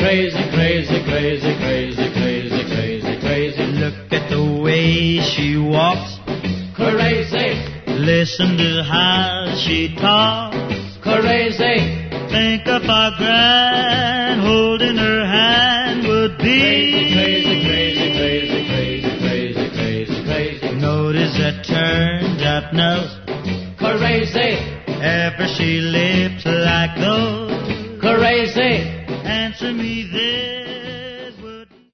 crazy, crazy, crazy, crazy, crazy, crazy, crazy. Look at the way she walks. Crazy, Listen to how she talks. crazy, Think of how grand holding her hand would be. crazy, crazy, crazy, crazy, crazy, crazy, crazy. Notice that turned up nose. Crazy, Ever she lips like those. crazy. Answer me this.